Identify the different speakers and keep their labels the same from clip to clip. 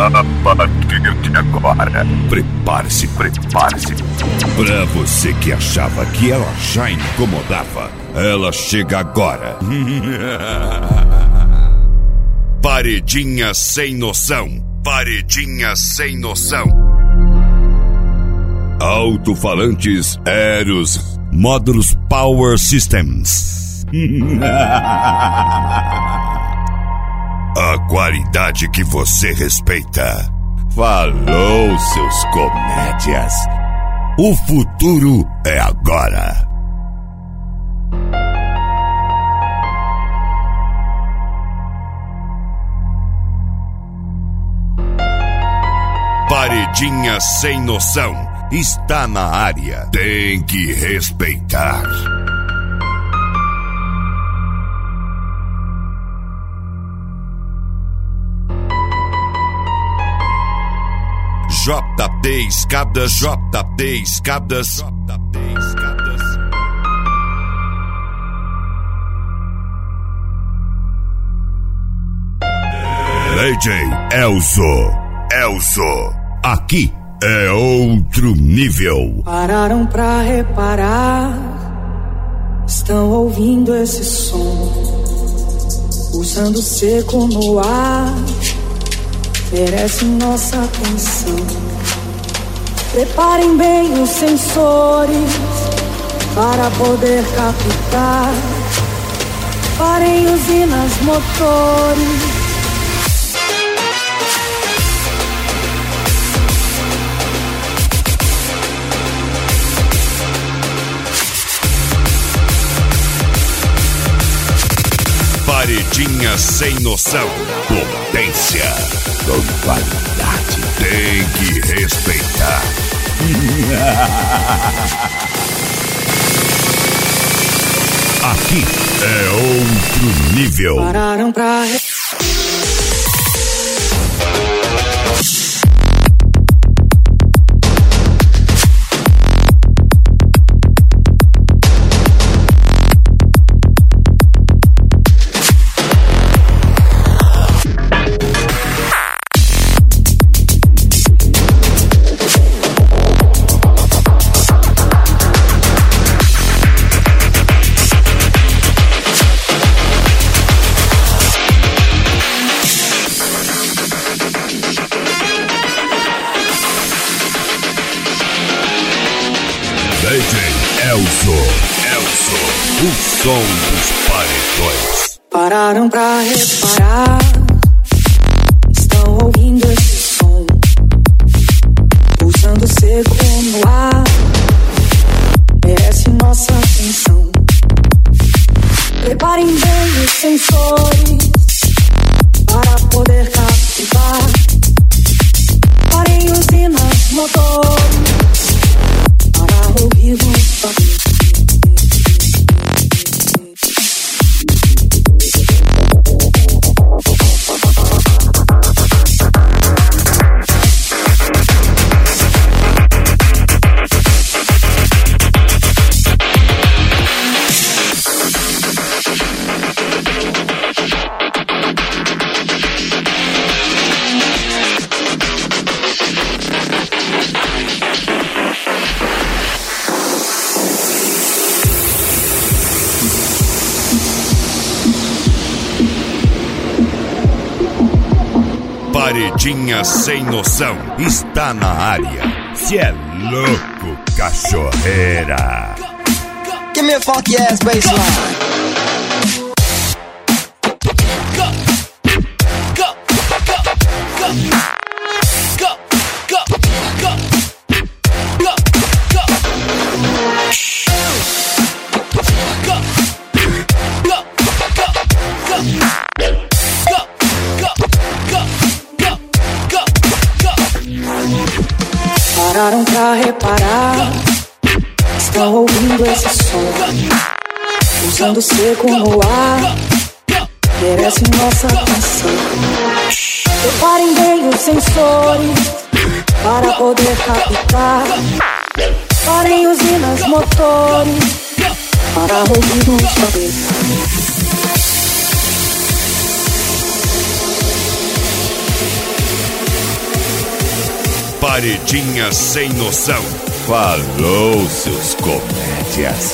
Speaker 1: A partir de agora, prepare-se. Pra você que achava que ela já incomodava, ela chega agora. Paredinha sem noção. Alto-falantes Eros Módulos Power Systems. A qualidade que você respeita. Falou, seus comédias. O futuro é agora. Paredinha sem noção está na área. Tem que respeitar. JP Escadas. DJ Elzo. Aqui é outro nível.
Speaker 2: Pararam pra reparar, estão ouvindo esse som, pulsando seco no ar, merece nossa atenção. Preparem bem os sensores para poder captar. Parem usinas, motores.
Speaker 1: Paredinha sem noção. Potência com qualidade. Tem que respeitar. Aqui é outro nível.
Speaker 2: Pararam pra...
Speaker 1: Elzo, o som dos paredões.
Speaker 2: Pararam pra reparar, estão ouvindo esse som, pulsando seco no ar, merece nossa atenção. Preparem bem os sensores para poder captar. Parem usinas, motores para ouvir o barulho.
Speaker 1: Paredinha sem noção está na área. Cê é louco, cachorreira.
Speaker 3: Give me a funky ass bassline.
Speaker 2: Pararam pra reparar, estão ouvindo esse som, pulsando seco no ar, merece nossa atenção. Preparem bem os sensores para poder captar. Parem usinas, motores para ouvir o som.
Speaker 1: paredinha sem noção. Falou, seus comédias.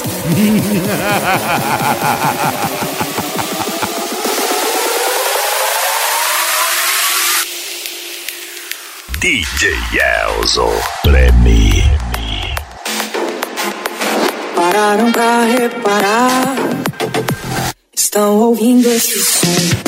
Speaker 1: DJ Elzo, Premi.
Speaker 2: Pararam pra reparar, estão ouvindo esse som.